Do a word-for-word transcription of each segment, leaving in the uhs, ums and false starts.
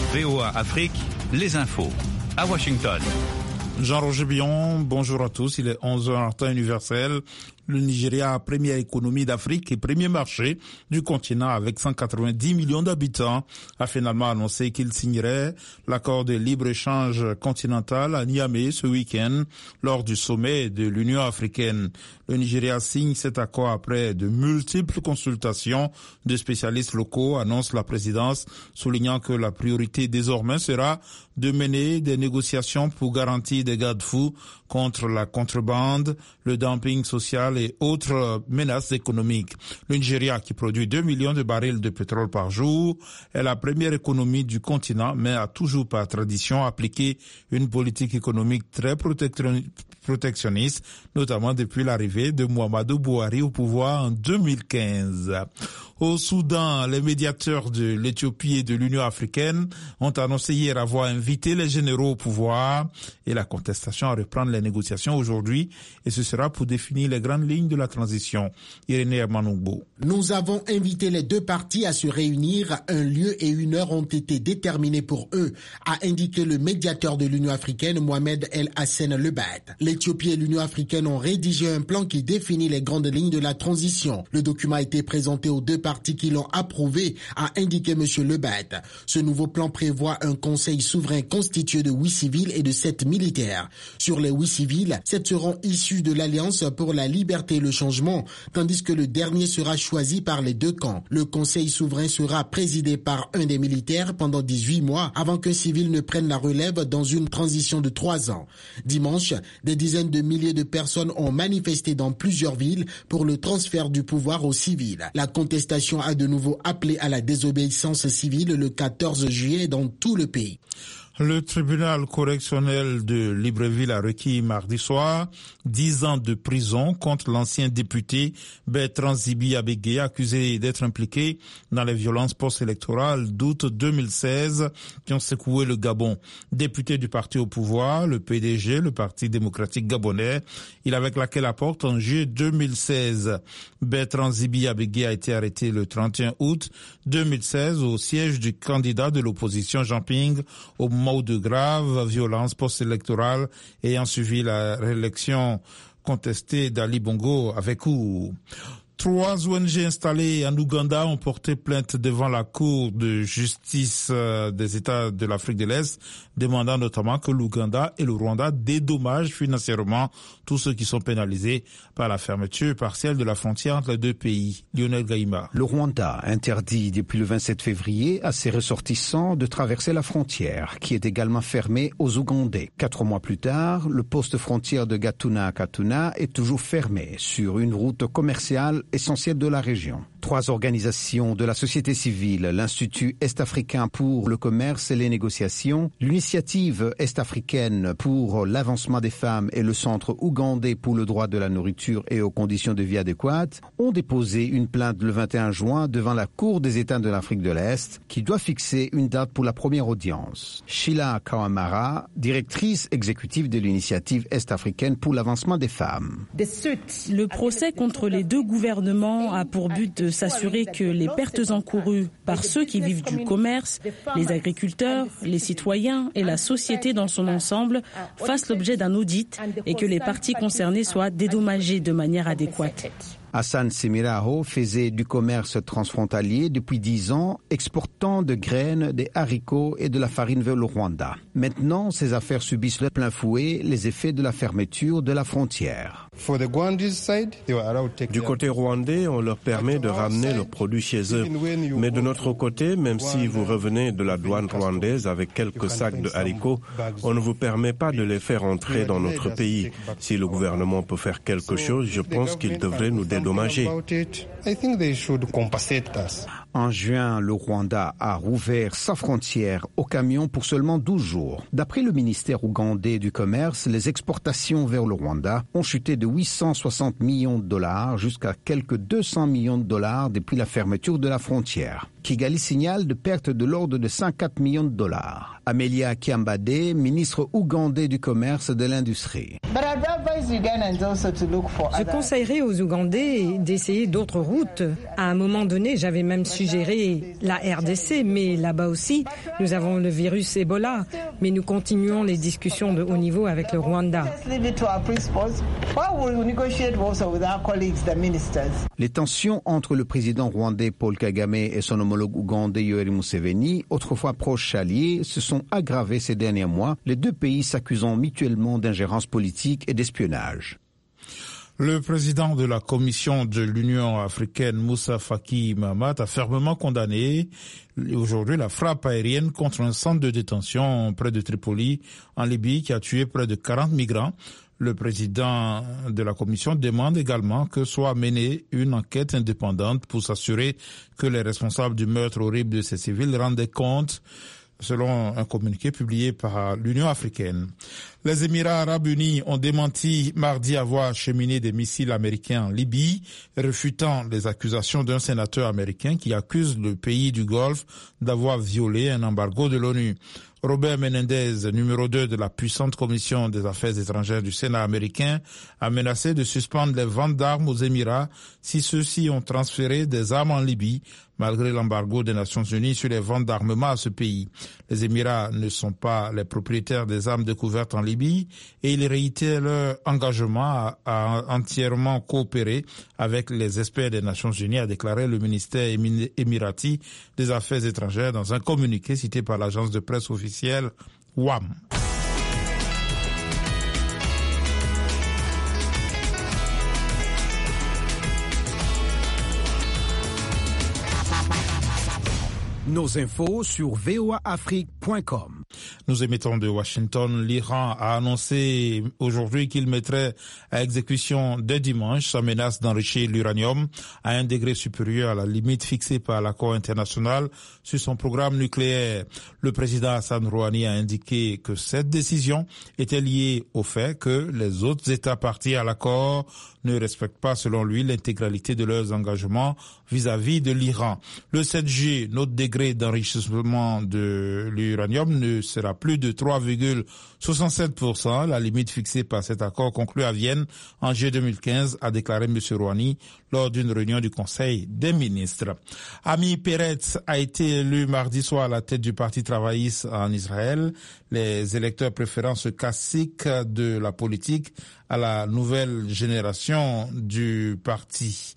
V O A Afrique, les infos. À Washington. Jean-Roger Billon, bonjour à tous. Il est onze heures en temps universel. Le Nigeria, première économie d'Afrique et premier marché du continent avec cent quatre-vingt-dix millions d'habitants, a finalement annoncé qu'il signerait l'accord de libre-échange continental à Niamey ce week-end lors du sommet de l'Union africaine. Le Nigeria signe cet accord après de multiples consultations de spécialistes locaux, annonce la présidence, soulignant que la priorité désormais sera de mener des négociations pour garantir des garde-fous contre la contrebande, le dumping social et autres menaces économiques. Le Nigeria, qui produit deux millions de barils de pétrole par jour, est la première économie du continent, mais a toujours par tradition appliqué une politique économique très protectionniste, notamment depuis l'arrivée de Muhammadu Buhari au pouvoir en deux mille quinze. Au Soudan, les médiateurs de l'Éthiopie et de l'Union africaine ont annoncé hier avoir invité les généraux au pouvoir et la contestation à reprendre les négociations aujourd'hui, et ce sera pour définir les grandes lignes de la transition. Irénée Hermanogbo. Nous avons invité les deux parties à se réunir. Un lieu et une heure ont été déterminés pour eux, a indiqué le médiateur de l'Union africaine, Mohamed El Hassan Lebad. L'Éthiopie et l'Union africaine ont rédigé un plan qui définit les grandes lignes de la transition. Le document a été présenté aux deux parties qui l'ont approuvé, a indiqué M. Lebad. Ce nouveau plan prévoit un conseil souverain constitué de huit civils et de sept militaires. Sur les huit civils, sept seront issus de l'Alliance pour la liberté et le changement, tandis que le dernier sera choisi par les deux camps. Le conseil souverain sera présidé par un des militaires pendant dix-huit mois avant qu'un civil ne prenne la relève dans une transition de trois ans. Dimanche, des dizaines de milliers de personnes ont manifesté dans plusieurs villes pour le transfert du pouvoir aux civils. La contestation a de nouveau appelé à la désobéissance civile le quatorze juillet dans tout le pays. Le tribunal correctionnel de Libreville a requis mardi soir dix ans de prison contre l'ancien député Bertrand Zibi Abégué, accusé d'être impliqué dans les violences post-électorales d'août deux mille seize qui ont secoué le Gabon. Député du parti au pouvoir, le P D G, le Parti démocratique gabonais, il avait claqué la porte en juillet deux mille seize. Bertrand Zibi Abégué a été arrêté le trente et un août deux mille seize au siège du candidat de l'opposition Jean Ping au moment de graves violences post-électorales ayant suivi la réélection contestée d'Ali Bongo avec coup. Trois O N G installées en Ouganda ont porté plainte devant la Cour de justice des États de l'Afrique de l'Est, demandant notamment que l'Ouganda et le Rwanda dédommagent financièrement tous ceux qui sont pénalisés par la fermeture partielle de la frontière entre les deux pays. Lionel Gaïma. Le Rwanda interdit depuis le vingt-sept février à ses ressortissants de traverser la frontière, qui est également fermée aux Ougandais. Quatre mois plus tard, le poste frontière de Gatuna à Katuna est toujours fermé sur une route commerciale essentielle de la région. Trois organisations de la société civile, l'Institut Est-Africain pour le commerce et les négociations, l'Initiative Est-Africaine pour l'avancement des femmes et le Centre ougandais pour le droit de la nourriture et aux conditions de vie adéquates, ont déposé une plainte le vingt et un juin devant la Cour des États de l'Afrique de l'Est, qui doit fixer une date pour la première audience. Sheila Kawamara, directrice exécutive de l'Initiative Est-Africaine pour l'avancement des femmes. Le procès contre les deux gouvernements a pour but de s'assurer que les pertes encourues par ceux qui vivent du commerce, les agriculteurs, les citoyens et la société dans son ensemble fassent l'objet d'un audit et que les parties concernées soient dédommagées de manière adéquate. Hassan Semiraho faisait du commerce transfrontalier depuis dix ans, exportant de graines, des haricots et de la farine vers le Rwanda. Maintenant, ses affaires subissent de plein fouet les effets de la fermeture de la frontière. Du côté rwandais, on leur permet de ramener leurs produits chez eux. Mais de notre côté, même si vous revenez de la douane rwandaise avec quelques sacs de haricots, on ne vous permet pas de les faire entrer dans notre pays. Si le gouvernement peut faire quelque chose, je pense qu'il devrait nous dédommager. En juin, le Rwanda a rouvert sa frontière aux camions pour seulement douze jours. D'après le ministère ougandais du Commerce, les exportations vers le Rwanda ont chuté de huit cent soixante millions de dollars jusqu'à quelques deux cents millions de dollars depuis la fermeture de la frontière. Kigali signale de pertes de l'ordre de cinquante millions de dollars. Amelia Kiambade, ministre ougandais du Commerce et de l'Industrie. Je conseillerais aux Ougandais d'essayer d'autres routes. À un moment donné, j'avais même suggéré la R D C, mais là-bas aussi, nous avons le virus Ebola. Mais nous continuons les discussions de haut niveau avec le Rwanda. Les tensions entre le président rwandais Paul Kagame et son homologue ougandais Yoweri Museveni, autrefois proches alliés, se sont aggravées ces derniers mois, les deux pays s'accusant mutuellement d'ingérence politique et d'espionnage. Le président de la Commission de l'Union africaine, Moussa Faki Mahamat, a fermement condamné aujourd'hui la frappe aérienne contre un centre de détention près de Tripoli, en Libye, qui a tué près de quarante migrants. Le président de la Commission demande également que soit menée une enquête indépendante pour s'assurer que les responsables du meurtre horrible de ces civils rendent compte, selon un communiqué publié par l'Union africaine. Les Émirats arabes unis ont démenti mardi avoir acheminé des missiles américains en Libye, refutant les accusations d'un sénateur américain qui accuse le pays du Golfe d'avoir violé un embargo de l'ONU. Robert Menendez, numéro deux de la puissante commission des affaires étrangères du Sénat américain, a menacé de suspendre les ventes d'armes aux Émirats si ceux-ci ont transféré des armes en Libye, malgré l'embargo des Nations Unies sur les ventes d'armement à ce pays. Les Émirats ne sont pas les propriétaires des armes découvertes en Libye et ils réitèrent leur engagement à, à entièrement coopérer avec les experts des Nations Unies, a déclaré le ministère émirati des Affaires étrangères dans un communiqué cité par l'agence de presse officielle W A M. Nos infos sur v o a afrique point com. Nous émettons de Washington. L'Iran a annoncé aujourd'hui qu'il mettrait à exécution dès dimanche sa menace d'enrichir l'uranium à un degré supérieur à la limite fixée par l'accord international sur son programme nucléaire. Le président Hassan Rouhani a indiqué que cette décision était liée au fait que les autres États partis à l'accord ne respectent pas, selon lui, l'intégralité de leurs engagements vis-à-vis de l'Iran. Le sept juillet, notre degré d'enrichissement de l'uranium ne sera plus de trois virgule soixante-sept pour cent, la limite fixée par cet accord conclu à Vienne en juillet deux mille quinze, a déclaré M. Rouhani lors d'une réunion du Conseil des ministres. Ami Peretz a été élu mardi soir à la tête du Parti travailliste en Israël. Les électeurs préférant ce classique de la politique à la nouvelle génération du parti.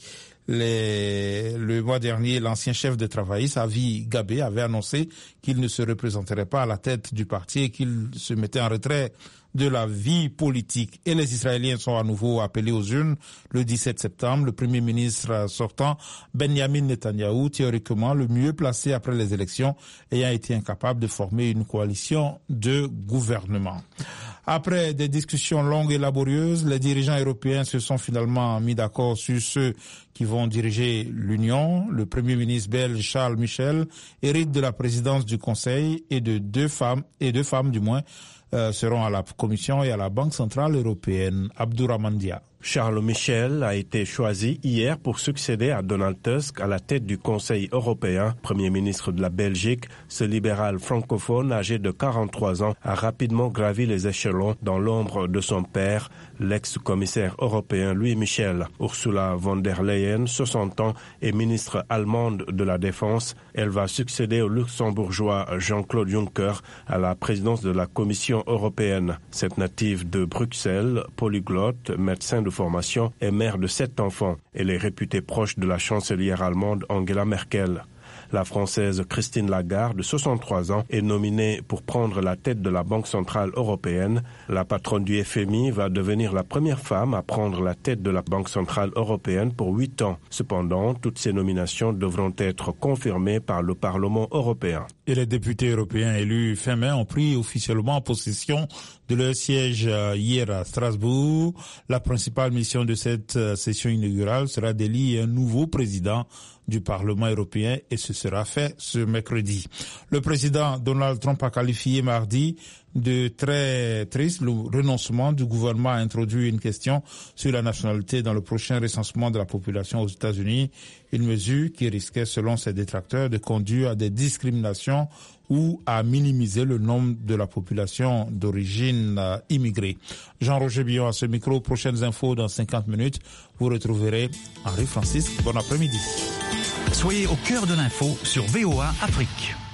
Les, le mois dernier, l'ancien chef des travaillistes, Avi Gabé, avait annoncé qu'il ne se représenterait pas à la tête du parti et qu'il se mettait en retrait de la vie politique. Et les Israéliens sont à nouveau appelés aux urnes le dix-sept septembre. Le premier ministre sortant, Benjamin Netanyahou, théoriquement le mieux placé après les élections, ayant été incapable de former une coalition de gouvernement. Après des discussions longues et laborieuses, les dirigeants européens se sont finalement mis d'accord sur ceux qui vont diriger l'Union. Le premier ministre belge Charles Michel hérite de la présidence du Conseil et de deux femmes, et deux femmes du moins, euh, seront à la Commission et à la Banque centrale européenne. Abdourahmane Dia. Charles Michel a été choisi hier pour succéder à Donald Tusk à la tête du Conseil européen. Premier ministre de la Belgique, ce libéral francophone âgé de quarante-trois ans a rapidement gravi les échelons dans l'ombre de son père, l'ex-commissaire européen Louis Michel. Ursula von der Leyen, soixante ans, est ministre allemande de la Défense. Elle va succéder au luxembourgeois Jean-Claude Juncker à la présidence de la Commission européenne. Cette native de Bruxelles, polyglotte, médecin de formation, est mère de sept enfants. Elle est réputée proche de la chancelière allemande Angela Merkel. La Française Christine Lagarde, soixante-trois ans, est nominée pour prendre la tête de la Banque centrale européenne. La patronne du F M I va devenir la première femme à prendre la tête de la Banque centrale européenne pour huit ans. Cependant, toutes ces nominations devront être confirmées par le Parlement européen. Et les députés européens élus fin mai ont pris officiellement possession de leur siège hier à Strasbourg. La principale mission de cette session inaugurale sera d'élire un nouveau président du Parlement européen et ce sera fait ce mercredi. Le président Donald Trump a qualifié mardi de très triste le renoncement du gouvernement à introduire une question sur la nationalité dans le prochain recensement de la population aux États-Unis, une mesure qui risquait, selon ses détracteurs, de conduire à des discriminations ou à minimiser le nombre de la population d'origine euh, immigrée. Jean-Roger Billon à ce micro. Prochaines infos dans cinquante minutes. Vous retrouverez Henri Francis. Bon après-midi. Soyez au cœur de l'info sur V O A Afrique.